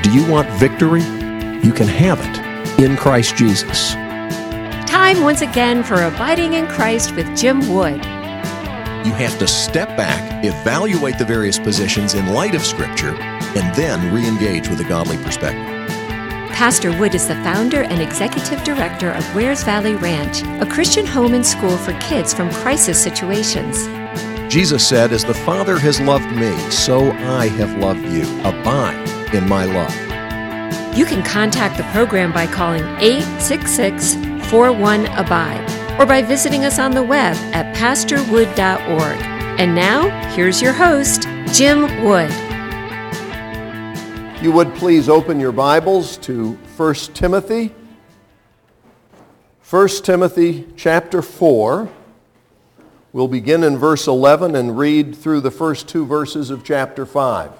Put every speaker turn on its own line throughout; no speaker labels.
Do you want victory? You can have it in Christ Jesus.
Time once again for Abiding in Christ with Jim Wood.
You have to step back, evaluate the various positions in light of Scripture, and then re-engage with a godly perspective.
Pastor Wood is the founder and executive director of Wares Valley Ranch, a Christian home and school for kids from crisis situations.
Jesus said, "As the Father has loved me, so I have loved you. Abide in my love."
You can contact the program by calling 866-41-ABIDE or by visiting us on the web at pastorwood.org. And now, here's your host, Jim Wood.
You would please open your Bibles to 1 Timothy. 1 Timothy chapter 4. We'll begin in verse 11 and read through the first two verses of chapter 5.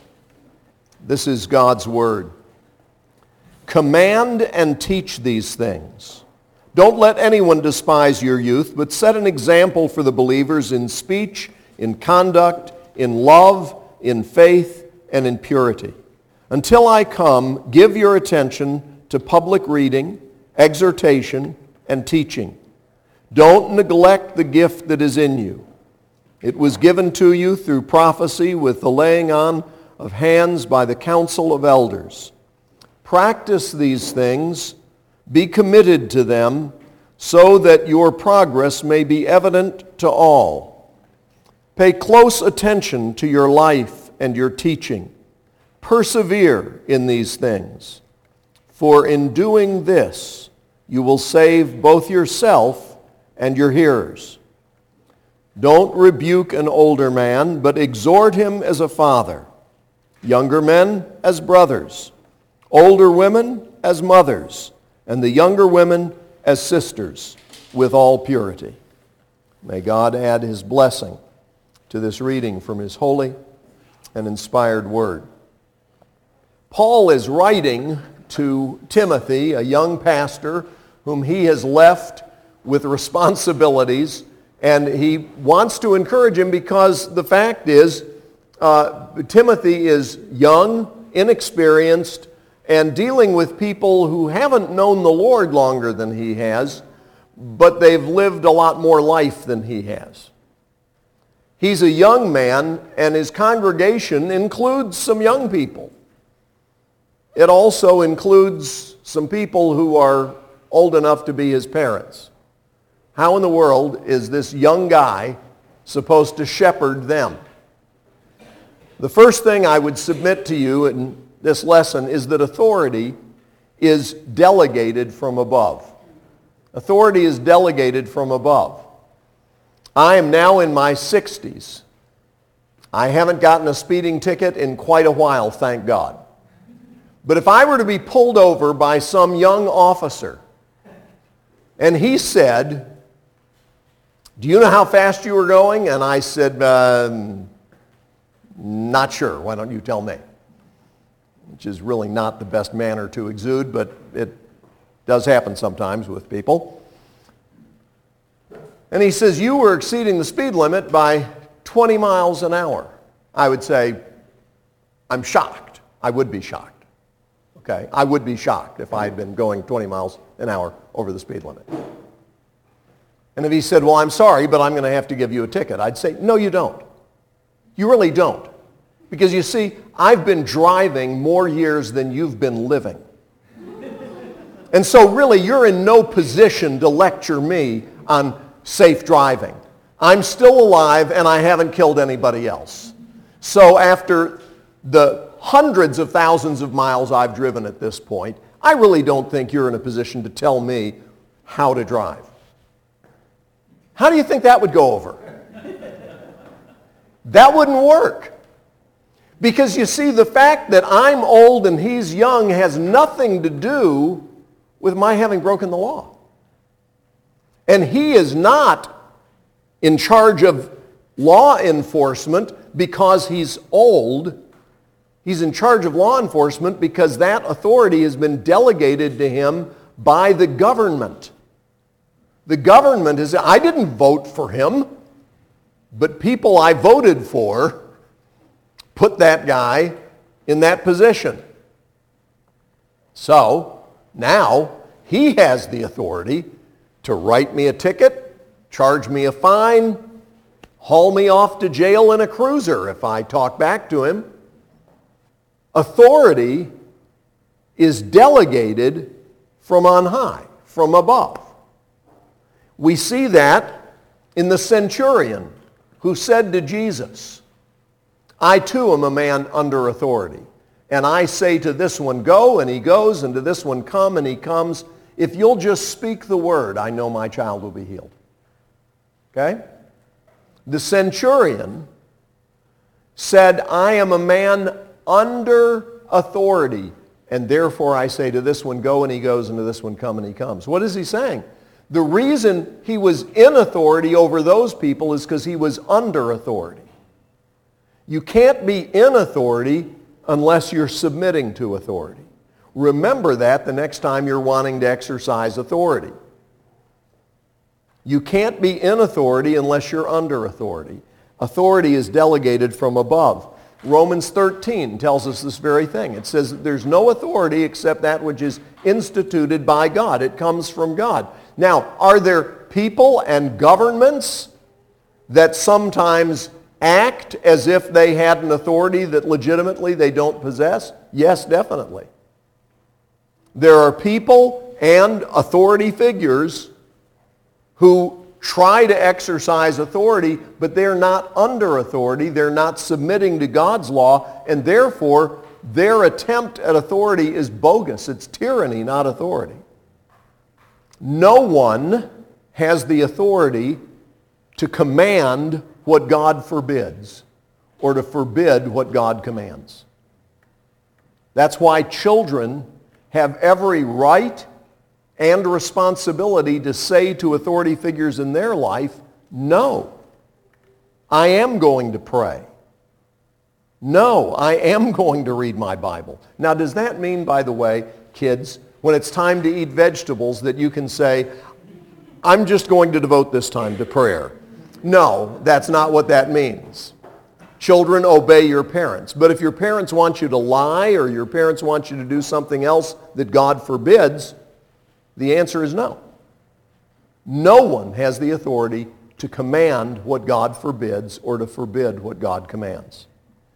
This is God's Word. Command and teach these things. Don't let anyone despise your youth, but set an example for the believers in speech, in conduct, in love, in faith, and in purity. Until I come, give your attention to public reading, exhortation, and teaching. Don't neglect the gift that is in you. It was given to you through prophecy with the laying on of hands by the council of elders. Practice these things, be committed to them, so that your progress may be evident to all. Pay close attention to your life and your teaching. Persevere in these things, for in doing this you will save both yourself and your hearers. Don't rebuke an older man, but exhort him as a father, younger men as brothers, older women as mothers, and the younger women as sisters, with all purity. May God add His blessing to this reading from His holy and inspired Word. Paul is writing to Timothy, a young pastor whom he has left with responsibilities, and he wants to encourage him because the fact is Timothy is young, inexperienced, and dealing with people who haven't known the Lord longer than he has, but they've lived a lot more life than he has. He's a young man, and his congregation includes some young people. It also includes some people who are old enough to be his parents. How in the world is this young guy supposed to shepherd them? The first thing I would submit to you in this lesson is that authority is delegated from above. Authority is delegated from above. I am now in my 60s. I haven't gotten a speeding ticket in quite a while, thank God. But if I were to be pulled over by some young officer, and he said, "Do you know how fast you were going?" And I said, "Not sure. Why don't you tell me?" Which is really not the best manner to exude, but it does happen sometimes with people. And he says, "You were exceeding the speed limit by 20 miles an hour. I would say, "I'm shocked." I would be shocked. Okay, I would be shocked if I had been going 20 miles an hour over the speed limit. And if he said, "Well, I'm sorry, but I'm going to have to give you a ticket," I'd say, "No, you don't. You really don't. Because you see, I've been driving more years than you've been living. And so really, you're in no position to lecture me on safe driving. I'm still alive and I haven't killed anybody else. So after the hundreds of thousands of miles I've driven at this point, I really don't think you're in a position to tell me how to drive." How do you think that would go over? That wouldn't work. Because you see, the fact that I'm old and he's young has nothing to do with my having broken the law. And he is not in charge of law enforcement because he's old. He's in charge of law enforcement because that authority has been delegated to him by the government. The government is, I didn't vote for him, but people I voted for put that guy in that position. So now he has the authority to write me a ticket, charge me a fine, haul me off to jail in a cruiser if I talk back to him. Authority is delegated from on high, from above. We see that in the centurion who said to Jesus, I too am a man under authority. And I say to this one, go, and he goes, and to this one, come, and he comes. If you'll just speak the word, I know my child will be healed. Okay? The centurion said, I am a man under authority, and therefore I say to this one, go, and he goes, and to this one, come, and he comes. What is he saying? The reason he was in authority over those people is because he was under authority. You can't be in authority unless you're submitting to authority. Remember that the next time you're wanting to exercise authority. You can't be in authority unless you're under authority. Authority is delegated from above. Romans 13 tells us this very thing. It says that there's no authority except that which is instituted by God. It comes from God. Now, are there people and governments that sometimes act as if they had an authority that legitimately they don't possess? Yes, definitely. There are people and authority figures who try to exercise authority, but they're not under authority. They're not submitting to God's law, and therefore their attempt at authority is bogus. It's tyranny, not authority. No one has the authority to command what God forbids or to forbid what God commands. That's why children have every right and responsibility to say to authority figures in their life, no, I am going to pray. No, I am going to read my Bible. Now, does that mean, by the way, kids, when it's time to eat vegetables, that you can say, I'm just going to devote this time to prayer? No, that's not what that means. Children, obey your parents. But if your parents want you to lie or your parents want you to do something else that God forbids, the answer is no. No one has the authority to command what God forbids or to forbid what God commands.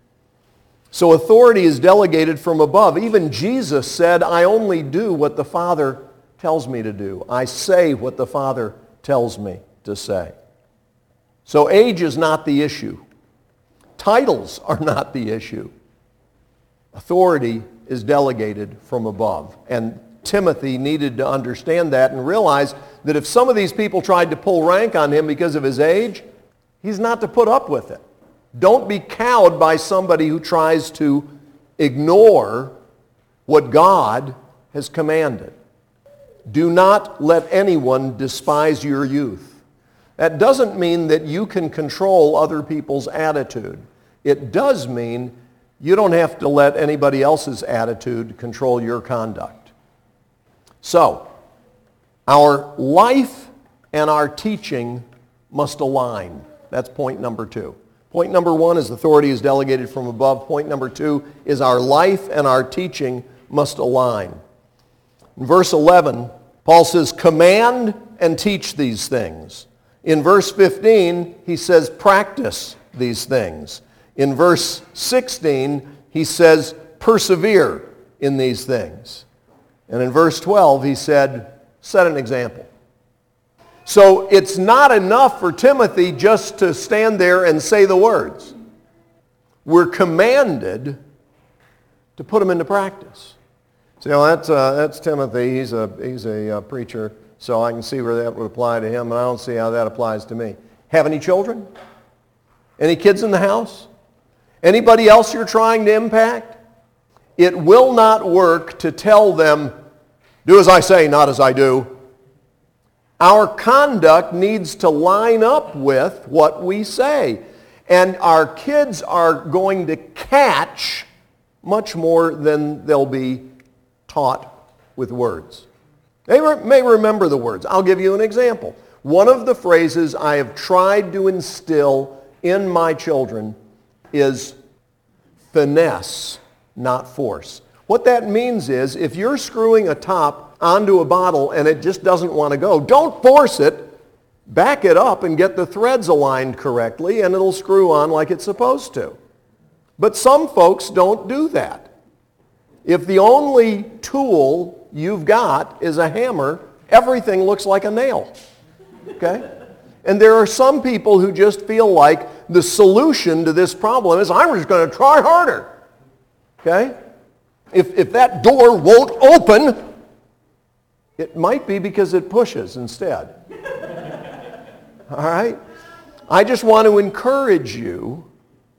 So authority is delegated from above. Even Jesus said, I only do what the Father tells me to do. I say what the Father tells me to say. So age is not the issue. Titles are not the issue. Authority is delegated from above. And Timothy needed to understand that and realize that if some of these people tried to pull rank on him because of his age, he's not to put up with it. Don't be cowed by somebody who tries to ignore what God has commanded. Do not let anyone despise your youth. That doesn't mean that you can control other people's attitude. It does mean you don't have to let anybody else's attitude control your conduct. So, our life and our teaching must align. That's point number 2. Point number 1 is authority is delegated from above. Point number 2 is our life and our teaching must align. In verse 11, Paul says, command and teach these things. In verse 15, he says, practice these things. In verse 16, he says, persevere in these things. And in verse 12, he said, set an example. So it's not enough for Timothy just to stand there and say the words. We're commanded to put them into practice. So that's Timothy. He's a preacher. So I can see where that would apply to him, and I don't see how that applies to me. Have any children? Any kids in the house? Anybody else you're trying to impact? It will not work to tell them, do as I say, not as I do. Our conduct needs to line up with what we say. And our kids are going to catch much more than they'll be taught with words. They may remember the words. I'll give you an example. One of the phrases I have tried to instill in my children is finesse, not force. What that means is if you're screwing a top onto a bottle and it just doesn't want to go, don't force it. Back it up and get the threads aligned correctly and it'll screw on like it's supposed to. But some folks don't do that. If the only tool you've got is a hammer, everything looks like a nail. Okay? And there are some people who just feel like the solution to this problem is, I'm just going to try harder. Okay? If that door won't open, it might be because it pushes instead. All right? I just want to encourage you,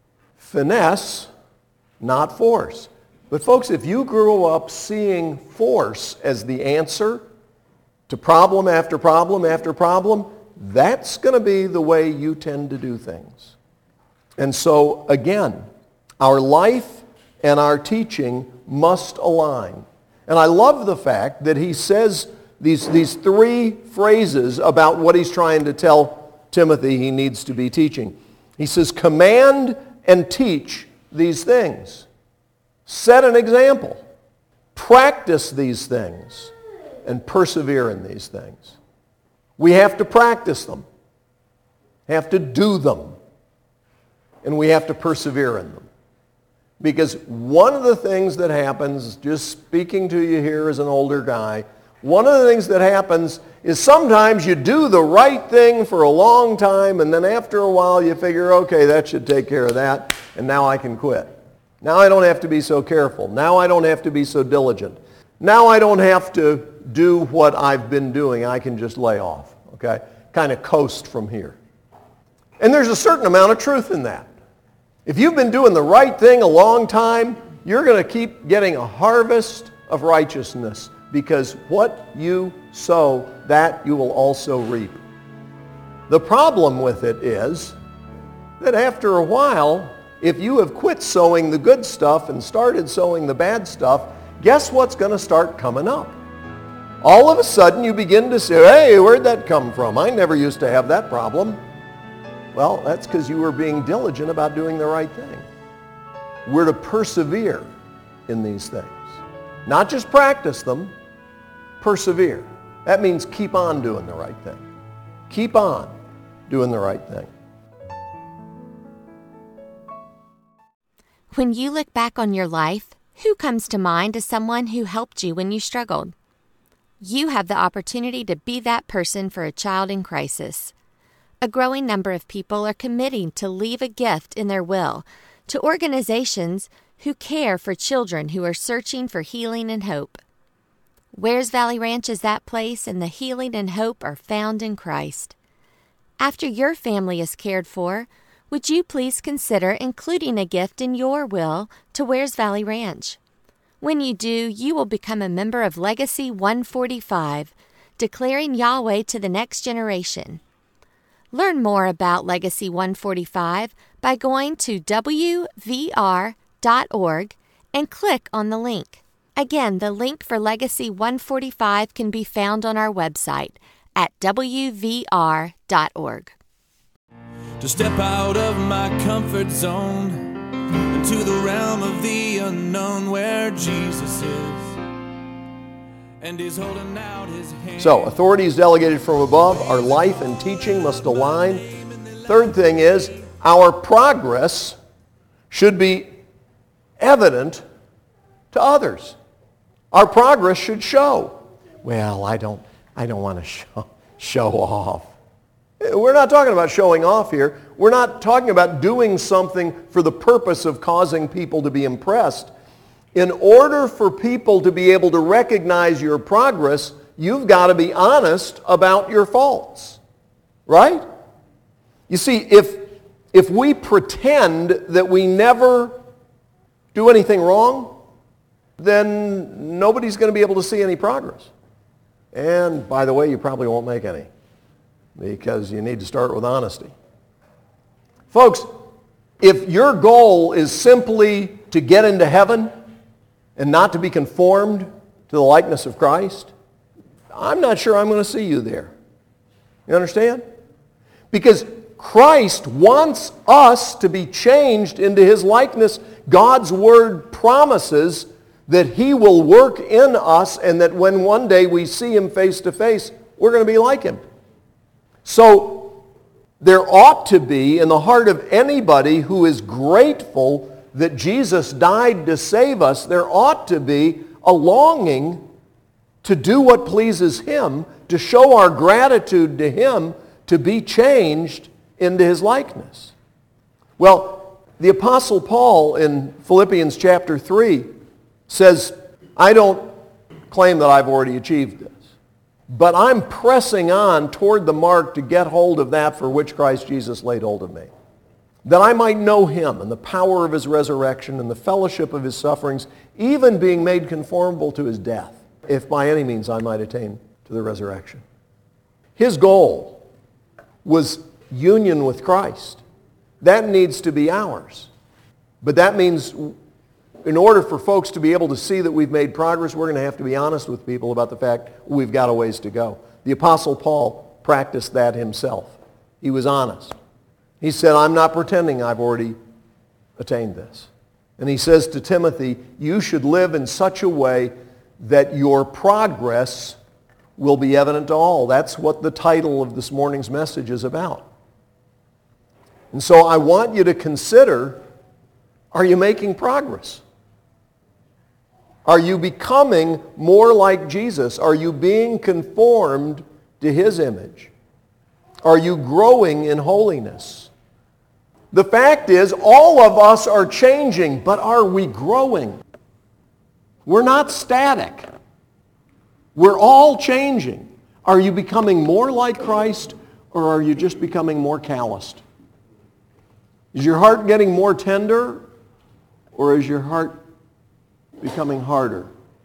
finesse, not force. But folks, if you grew up seeing force as the answer to problem after problem after problem, that's going to be the way you tend to do things. And so, again, our life and our teaching must align. And I love the fact that he says these three phrases about what he's trying to tell Timothy he needs to be teaching. He says, command and teach these things. Set an example. Practice these things and persevere in these things. We have to practice them, have to do them, and we have to persevere in them. Because one of the things that happens, just speaking to you here as an older guy, one of the things that happens is sometimes you do the right thing for a long time, and then after a while you figure, okay, that should take care of that, and now I can quit. Now I don't have to be so careful. Now I don't have to be so diligent. Now I don't have to do what I've been doing. I can just lay off, okay? Kind of coast from here. And there's a certain amount of truth in that. If you've been doing the right thing a long time, you're going to keep getting a harvest of righteousness, because what you sow, that you will also reap. The problem with it is that after a while, if you have quit sowing the good stuff and started sowing the bad stuff, guess what's going to start coming up? All of a sudden you begin to say, hey, where'd that come from? I never used to have that problem. Well, that's because you were being diligent about doing the right thing. We're to persevere in these things. Not just practice them, persevere. That means keep on doing the right thing. Keep on doing the right thing.
When you look back on your life, who comes to mind as someone who helped you when you struggled? You have the opportunity to be that person for a child in crisis. A growing number of people are committing to leave a gift in their will to organizations who care for children who are searching for healing and hope. Wears Valley Ranch is that place, and the healing and hope are found in Christ. After your family is cared for, would you please consider including a gift in your will to Wears Valley Ranch? When you do, you will become a member of Legacy 145, declaring Yahweh to the next generation. Learn more about Legacy 145 by going to wvr.org and click on the link. Again, the link for Legacy 145 can be found on our website at wvr.org.
To step out of my comfort zone into the realm of the unknown where Jesus is and he's holding out his hand.
So, authority is delegated from above. Our life and teaching must align. Third thing is, our progress should be evident to others. Our progress should show. Well, I don't want to show off. We're not talking about showing off here. We're not talking about doing something for the purpose of causing people to be impressed. In order for people to be able to recognize your progress, you've got to be honest about your faults. Right? You see, if we pretend that we never do anything wrong, then nobody's going to be able to see any progress. And by the way, you probably won't make any, because you need to start with honesty. Folks, if your goal is simply to get into heaven and not to be conformed to the likeness of Christ, I'm not sure I'm going to see you there. You understand? Because Christ wants us to be changed into his likeness. God's Word promises that He will work in us, and that when one day we see Him face to face, we're going to be like Him. So there ought to be in the heart of anybody who is grateful that Jesus died to save us, there ought to be a longing to do what pleases Him, to show our gratitude to Him, to be changed into His likeness. Well, the Apostle Paul in Philippians chapter 3 says, I don't claim that I've already achieved this, but I'm pressing on toward the mark to get hold of that for which Christ Jesus laid hold of me, that I might know Him and the power of His resurrection and the fellowship of His sufferings, even being made conformable to His death, if by any means I might attain to the resurrection. His goal was union with Christ. That needs to be ours. But that means in order for folks to be able to see that we've made progress, we're going to have to be honest with people about the fact we've got a ways to go. The Apostle Paul practiced that himself. He was honest. He said, I'm not pretending I've already attained this. And he says to Timothy, you should live in such a way that your progress will be evident to all. That's what the title of this morning's message is about. And so I want you to consider, are you making progress? Are you becoming more like Jesus? Are you being conformed to His image? Are you growing in holiness? The fact is, all of us are changing, but are we growing? We're not static. We're all changing. Are you becoming more like Christ, or are you just becoming more calloused? Is your heart getting more tender, or is your heart becoming harder?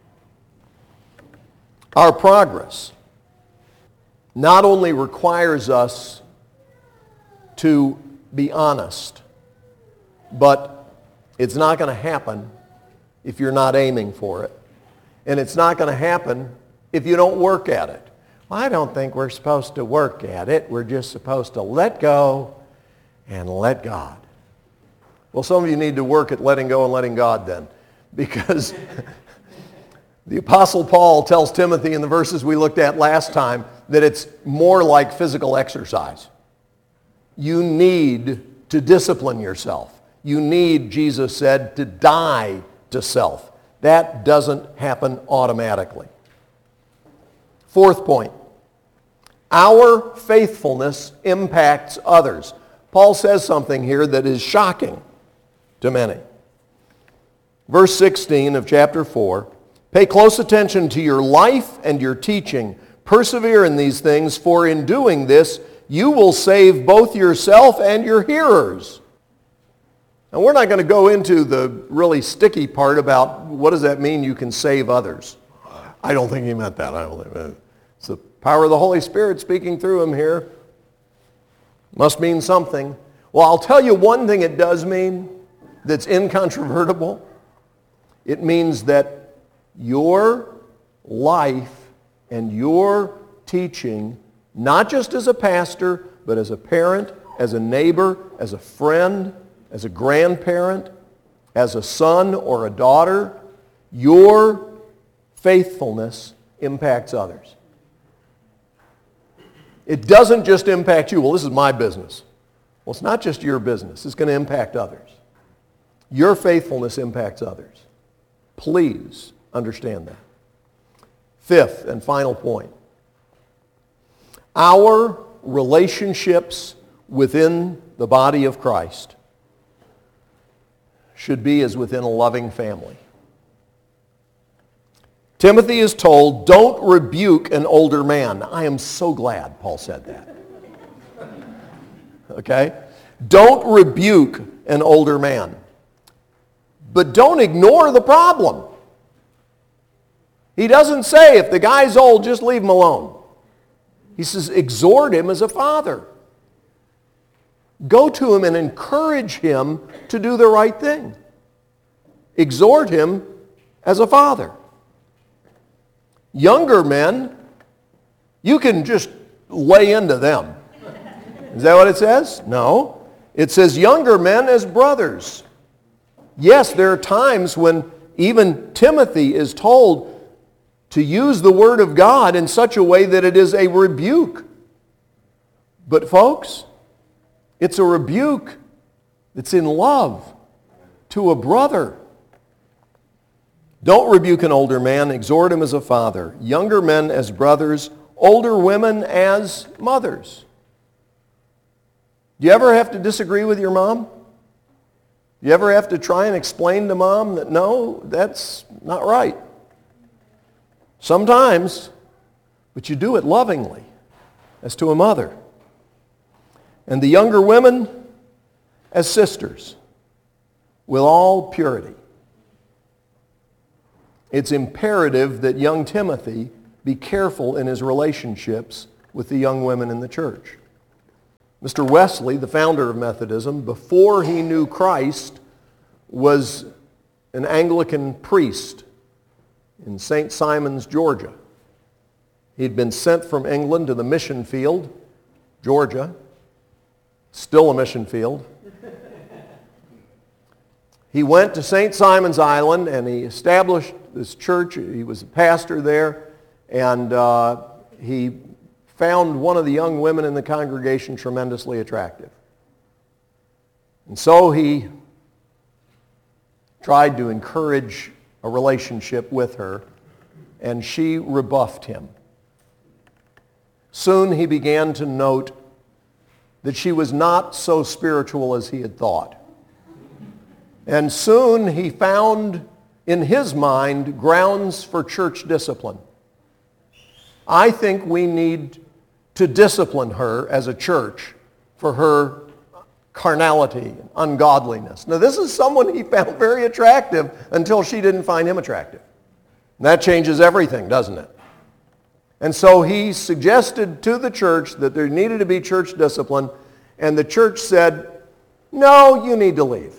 Our progress not only requires us to be honest, but it's not going to happen if you're not aiming for it. And it's not going to happen if you don't work at it. Well, I don't think we're supposed to work at it. We're just supposed to let go and let God. Well, some of you need to work at letting go and letting God then, because the Apostle Paul tells Timothy in the verses we looked at last time that it's more like physical exercise. You need to discipline yourself. You need, Jesus said, to die to self. That doesn't happen automatically. Fourth point, our faithfulness impacts others. Paul says something here that is shocking to many. Verse 16 of chapter 4, pay close attention to your life and your teaching. Persevere in these things, for in doing this, you will save both yourself and your hearers. And we're not going to go into the really sticky part about what does that mean you can save others. I don't think he meant that. It's the power of the Holy Spirit speaking through him here. Must mean something. Well, I'll tell you one thing it does mean that's incontrovertible. It means that your life and your teaching, not just as a pastor, but as a parent, as a neighbor, as a friend, as a grandparent, as a son or a daughter, your faithfulness impacts others. It doesn't just impact you. Well, this is my business. Well, it's not just your business. It's going to impact others. Your faithfulness impacts others. Please understand that. Fifth and final point. Our relationships within the body of Christ should be as within a loving family. Timothy is told, don't rebuke an older man. I am so glad Paul said that. Okay? Don't rebuke an older man. But don't ignore the problem. He doesn't say, if the guy's old, just leave him alone. He says, exhort him as a father. Go to him and encourage him to do the right thing. Exhort him as a father. Younger men, you can just lay into them. Is that what it says? No. It says younger men as brothers. Yes, there are times when Even Timothy is told to use the Word of God in such a way that it is a rebuke. But folks, it's a rebuke that's in love to a brother. Don't rebuke an older man, exhort him as a father, younger men as brothers, older women as mothers. Do you ever have to disagree with your mom? Do you ever have to try and explain to mom that, no, that's not right? Sometimes, but you do it lovingly, as to a mother. And the younger women as sisters, with all purity. It's imperative that young Timothy be careful in his relationships with the young women in the church. Mr. Wesley, the founder of Methodism, before he knew Christ, was an Anglican priest in St. Simons, Georgia. He'd been sent from England to the mission field, Georgia, still a mission field. He went to St. Simon's Island and he established this church. He was a pastor there, and he found one of the young women in the congregation tremendously attractive. And so he tried to encourage a relationship with her, and she rebuffed him. Soon he began to note that she was not so spiritual as he had thought. And soon he found in his mind grounds for church discipline. I think we need to discipline her as a church for her carnality and ungodliness. Now, this is someone he found very attractive until she didn't find him attractive. And that changes everything, doesn't it? And so he suggested to the church that there needed to be church discipline, and the church said, no, you need to leave.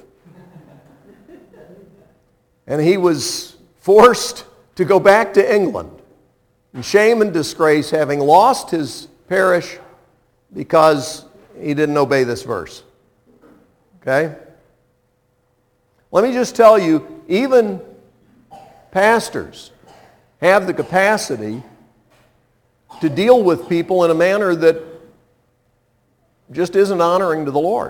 And he was forced to go back to England in shame and disgrace, having lost his parish because he didn't obey this verse. Okay? Let me just tell you, even pastors have the capacity to deal with people in a manner that just isn't honoring to the Lord.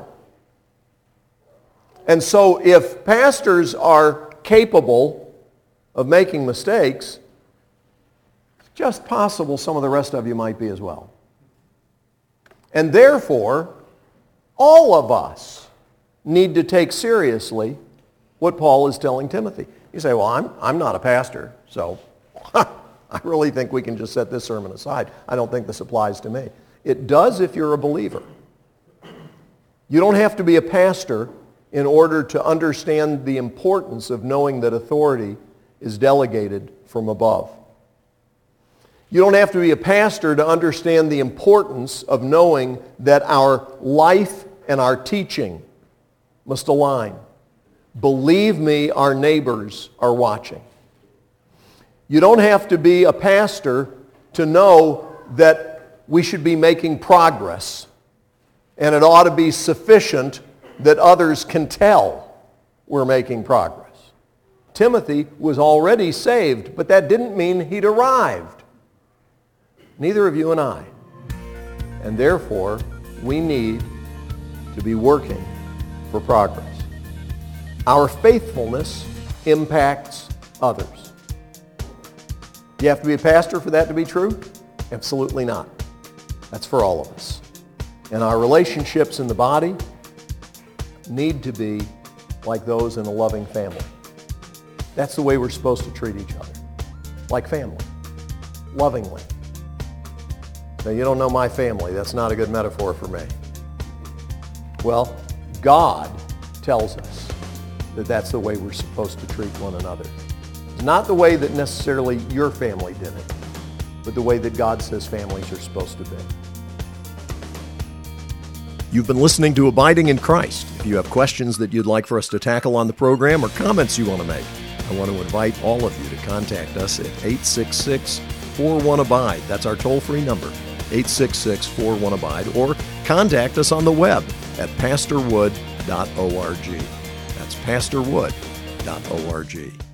And so if pastors are capable of making mistakes, it's just possible some of the rest of you might be as well. And therefore, all of us need to take seriously what Paul is telling Timothy. You say, well, I'm not a pastor, so I really think we can just set this sermon aside. I don't think this applies to me. It does if you're a believer. You don't have to be a pastor in order to understand the importance of knowing that authority is delegated from above. You don't have to be a pastor to understand the importance of knowing that our life and our teaching must align. Believe me, our neighbors are watching. You don't have to be a pastor to know that we should be making progress, and it ought to be sufficient that others can tell we're making progress. Timothy was already saved, but that didn't mean he'd arrived. Neither of you and I. And therefore, we need to be working for progress. Our faithfulness impacts others. Do you have to be a pastor for that to be true? Absolutely not. That's for all of us. And our relationships in the body need to be like those in a loving family. That's the way we're supposed to treat each other. Like family. Lovingly. Now, you don't know my family. That's not a good metaphor for me. Well, God tells us that that's the way we're supposed to treat one another. It's not the way that necessarily your family did it, but the way that God says families are supposed to be.
You've been listening to Abiding in Christ. If you have questions that you'd like for us to tackle on the program or comments you want to make, I want to invite all of you to contact us at 866-41-ABIDE. That's our toll-free number, 866-41-ABIDE, or contact us on the web at pastorwood.org. That's pastorwood.org.